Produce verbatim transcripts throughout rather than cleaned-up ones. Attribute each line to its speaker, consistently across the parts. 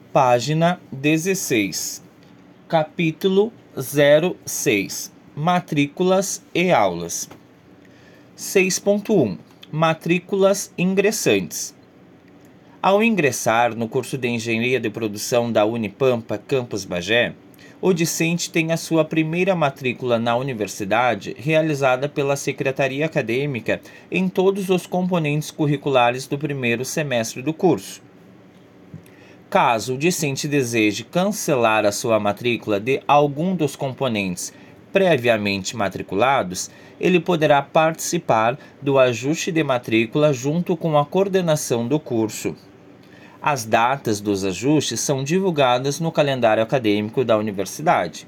Speaker 1: Página dezesseis, capítulo zero seis, matrículas e aulas. seis ponto um Matrículas ingressantes. Ao ingressar no curso de Engenharia de Produção da Unipampa, Campus Bagé, o discente tem a sua primeira matrícula na universidade realizada pela Secretaria Acadêmica em todos os componentes curriculares do primeiro semestre do curso. Caso o discente deseje cancelar a sua matrícula de algum dos componentes previamente matriculados, ele poderá participar do ajuste de matrícula junto com a coordenação do curso. As datas dos ajustes são divulgadas no calendário acadêmico da universidade.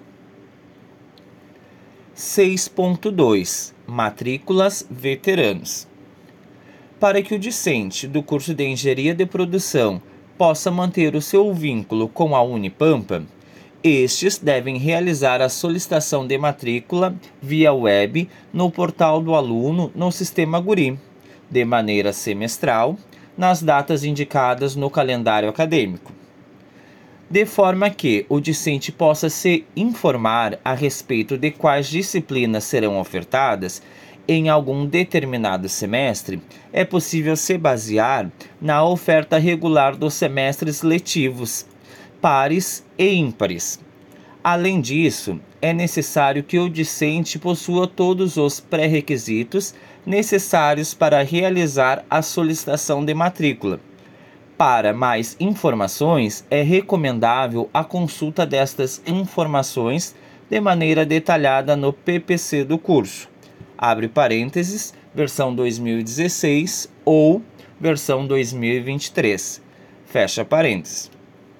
Speaker 1: seis ponto dois Matrículas veteranos. Para que o discente do curso de Engenharia de Produção possa manter o seu vínculo com a Unipampa, estes devem realizar a solicitação de matrícula via web no portal do aluno no Sistema Guri, de maneira semestral, nas datas indicadas no calendário acadêmico, de forma que o discente possa se informar a respeito de quais disciplinas serão ofertadas em algum determinado semestre. É possível se basear na oferta regular dos semestres letivos, pares e ímpares. Além disso, é necessário que o discente possua todos os pré-requisitos necessários para realizar a solicitação de matrícula. Para mais informações, é recomendável a consulta destas informações de maneira detalhada no P P C do curso, abre parênteses, versão dois mil e dezesseis ou versão dois mil e vinte e três, fecha parênteses.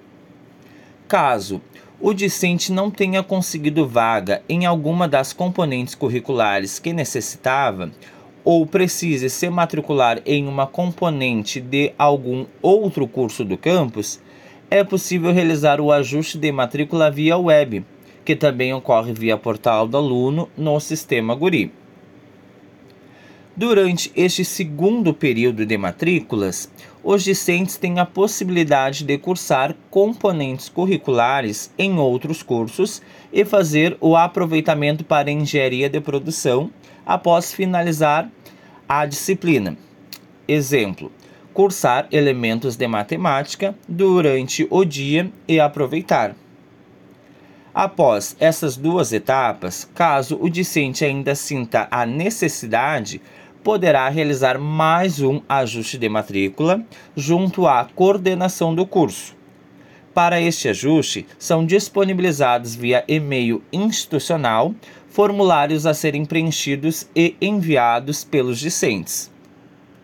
Speaker 1: Caso o discente não tenha conseguido vaga em alguma das componentes curriculares que necessitava, ou precise se matricular em uma componente de algum outro curso do campus, é possível realizar o ajuste de matrícula via web, que também ocorre via portal do aluno no Sistema Guri. Durante este segundo período de matrículas, os discentes têm a possibilidade de cursar componentes curriculares em outros cursos e fazer o aproveitamento para engenharia de produção após finalizar a disciplina. Exemplo: cursar elementos de matemática durante o dia e aproveitar. Após essas duas etapas, caso o discente ainda sinta a necessidade, poderá realizar mais um ajuste de matrícula junto à coordenação do curso. Para este ajuste, são disponibilizados via e-mail institucional formulários a serem preenchidos e enviados pelos discentes.